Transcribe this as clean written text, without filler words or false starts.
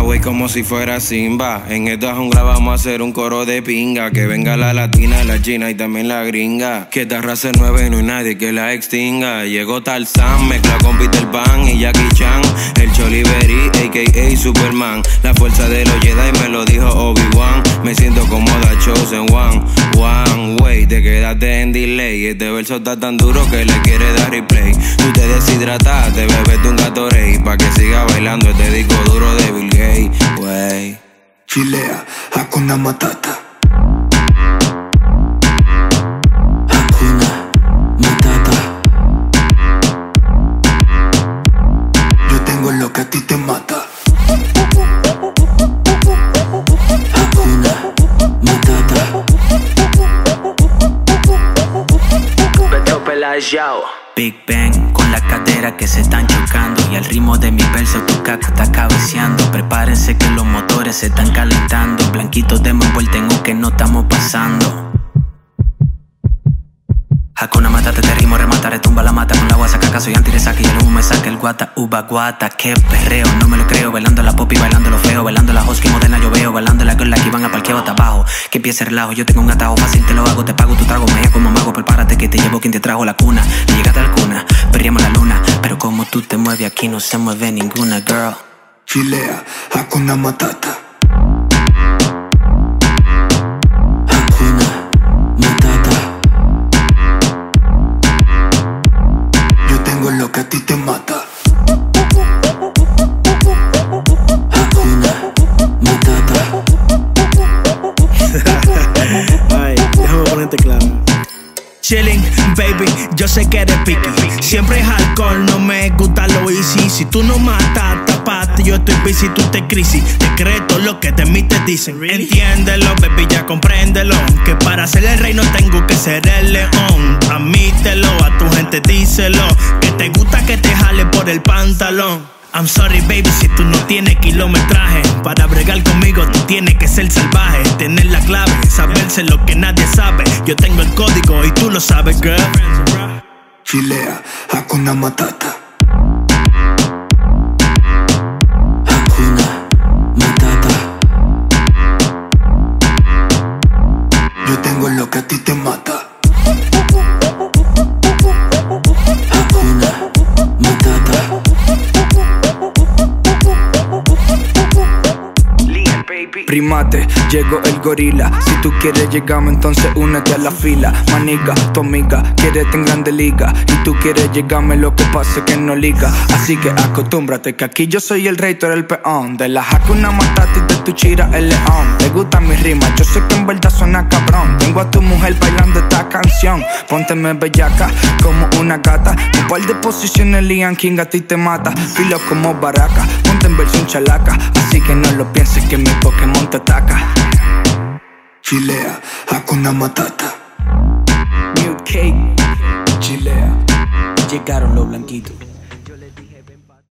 güey, como si fuera Simba. En esta jungla vamos a hacer un coro de pinga. Que venga la latina, la china y también la gringa. Que esta raza es nueva y no hay nadie que la extinga. Llegó Tarzán, mezcla con Peter Pan y Jackie Chan. El Choliberi, a.k.a. Superman. La fuerza de los Jedi me lo dijo Obi-Wan. Me siento como The Chosen One. One way, te quedaste en delay. Este verso está tan duro que le quiere dar replay. Tú te deshidrataste, bebete un Gatorade pa' que siga bailando este disco duro de Bill Gates, wey. Chilea, Hakuna Matata. Hakuna Matata. Yo tengo lo que a ti te mata. Hakuna Matata. Beto Pelayao. Big Bang con la cadera que se están chocando. Y al ritmo de mi verso tu caca está cabeceando. Prepárense que los motores se están calentando. Blanquitos de envuelta en un que no estamos pasando. Hakuna Matata, te rimo, remata, retumba la mata. Con la guasa, caca, soy anti-resaca y el humo me saca el guata, uva, guata. Qué perreo, no me lo creo. Bailando la pop y bailando lo feo. Bailando la hosky moderna yo veo. Bailando la girl que van a parqueo hasta abajo. Que empiece el relajo, yo tengo un atajo fácil, te lo hago. Te pago tu trago, me como mago. Prepárate que te llevo quien te trajo la cuna. Y llegaste a la cuna, perríamos la luna. Pero como tú te mueves aquí no se mueve ninguna, girl. Chilea, Hakuna Matata. Lo que a ti te mata. Hakuna Matata. Ay, déjame ponerte claro. Chilling, baby, yo sé que eres picky. Siempre es alcohol, no me gusta lo easy. Si tú no matas, tapaste, yo estoy busy, tú te crisis. Te crees todo lo que de mí te dicen. Entiéndelo, baby, ya compréndelo. Que para ser el rey no tengo que ser el león. Admítelo, a tu gente díselo. Que te gusta que te jale por el pantalón. I'm sorry baby si tú no tienes kilometraje. Para bregar conmigo tú tienes que ser salvaje. Tener la clave, saberse lo que nadie sabe. Yo tengo el código y tú lo sabes, girl. Chilea, Hakuna Matata. Hakuna Matata. Yo tengo lo que a ti te mata. Hakuna Matata. Primate, llegó el gorila. Si tú quieres llegarme, entonces únete a la fila. Maniga, tu amiga, quiere en grande liga. Y tú quieres llegarme, lo que pasa es que no liga. Así que acostúmbrate que aquí yo soy el rey, tú eres el peón. De la Hakuna Matata y de tu chira el león. Te gustan mis rimas, yo sé que en verdad suena cabrón. Tengo a tu mujer bailando esta canción. Pónteme bellaca como una gata. Un par de posiciones Lion King a ti te mata. Filo como Baraka, ponte en versión chalaca. Así que no lo pienses que mi Pokémon te ataca. Chilea, Hakuna Matata. New Cake. Chilea. Llegaron los blanquitos.